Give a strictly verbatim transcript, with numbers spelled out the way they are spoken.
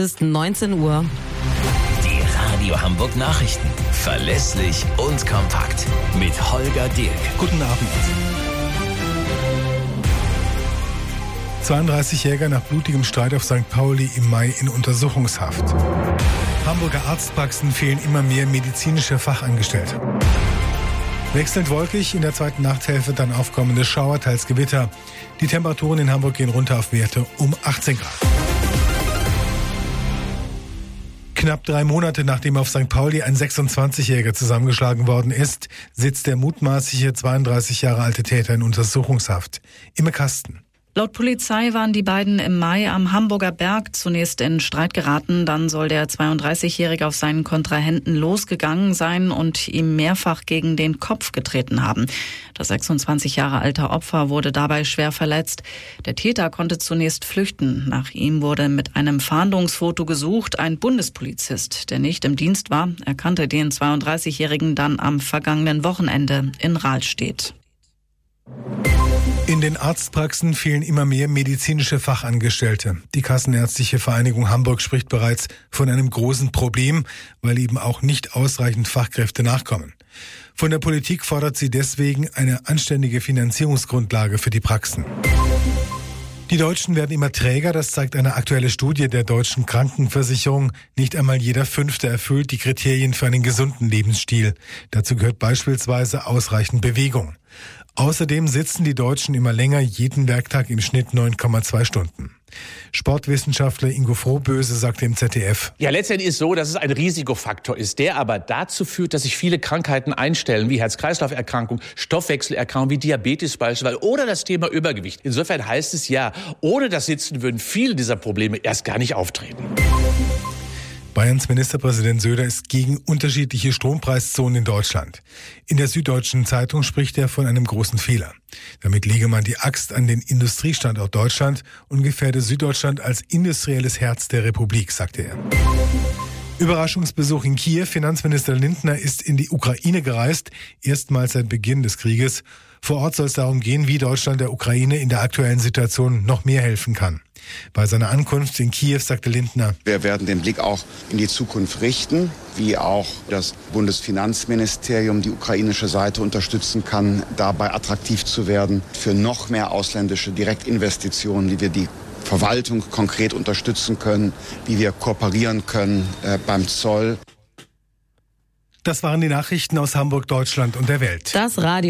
ist neunzehn Uhr. Die Radio Hamburg Nachrichten. Verlässlich und kompakt. Mit Holger Dirk. Guten Abend. zweiunddreißig Jäger nach blutigem Streit auf Sankt Pauli im Mai in Untersuchungshaft. Hamburger Arztpraxen fehlen immer mehr medizinische Fachangestellte. Wechselnd wolkig, in der zweiten Nachthälfte dann aufkommende Schauer, teils Gewitter. Die Temperaturen in Hamburg gehen runter auf Werte um achtzehn Grad. Knapp drei Monate nachdem auf Sankt Pauli ein sechsundzwanzigjähriger zusammengeschlagen worden ist, sitzt der mutmaßliche zweiunddreißig Jahre alte Täter in Untersuchungshaft. Imme Kasten. Laut Polizei waren die beiden im Mai am Hamburger Berg zunächst in Streit geraten. Dann soll der zweiunddreißigjährige auf seinen Kontrahenten losgegangen sein und ihm mehrfach gegen den Kopf getreten haben. Das sechsundzwanzig Jahre alte Opfer wurde dabei schwer verletzt. Der Täter konnte zunächst flüchten. Nach ihm wurde mit einem Fahndungsfoto gesucht. Ein Bundespolizist, der nicht im Dienst war, erkannte den zweiunddreißigjährigen dann am vergangenen Wochenende in Rahlstedt. In den Arztpraxen fehlen immer mehr medizinische Fachangestellte. Die Kassenärztliche Vereinigung Hamburg spricht bereits von einem großen Problem, weil eben auch nicht ausreichend Fachkräfte nachkommen. Von der Politik fordert sie deswegen eine anständige Finanzierungsgrundlage für die Praxen. Die Deutschen werden immer träger, das zeigt eine aktuelle Studie der Deutschen Krankenversicherung. Nicht einmal jeder Fünfte erfüllt die Kriterien für einen gesunden Lebensstil. Dazu gehört beispielsweise ausreichend Bewegung. Außerdem sitzen die Deutschen immer länger, jeden Werktag im Schnitt neun Komma zwei Stunden. Sportwissenschaftler Ingo Frohböse sagte im Z D F. Ja, letztendlich ist es so, dass es ein Risikofaktor ist, der aber dazu führt, dass sich viele Krankheiten einstellen, wie Herz-Kreislauf-Erkrankung, Stoffwechselerkrankung, wie Diabetes beispielsweise oder das Thema Übergewicht. Insofern heißt es ja, ohne das Sitzen würden viele dieser Probleme erst gar nicht auftreten. Bayerns Ministerpräsident Söder ist gegen unterschiedliche Strompreiszonen in Deutschland. In der Süddeutschen Zeitung spricht er von einem großen Fehler. Damit lege man die Axt an den Industriestandort Deutschland und gefährde Süddeutschland als industrielles Herz der Republik, sagte er. Überraschungsbesuch in Kiew. Finanzminister Lindner ist in die Ukraine gereist, erstmals seit Beginn des Krieges. Vor Ort soll es darum gehen, wie Deutschland der Ukraine in der aktuellen Situation noch mehr helfen kann. Bei seiner Ankunft in Kiew sagte Lindner: Wir werden den Blick auch in die Zukunft richten, wie auch das Bundesfinanzministerium die ukrainische Seite unterstützen kann, dabei attraktiv zu werden für noch mehr ausländische Direktinvestitionen, wie wir die Verwaltung konkret unterstützen können, wie wir kooperieren können äh, beim Zoll. Das waren die Nachrichten aus Hamburg, Deutschland und der Welt. Das Radio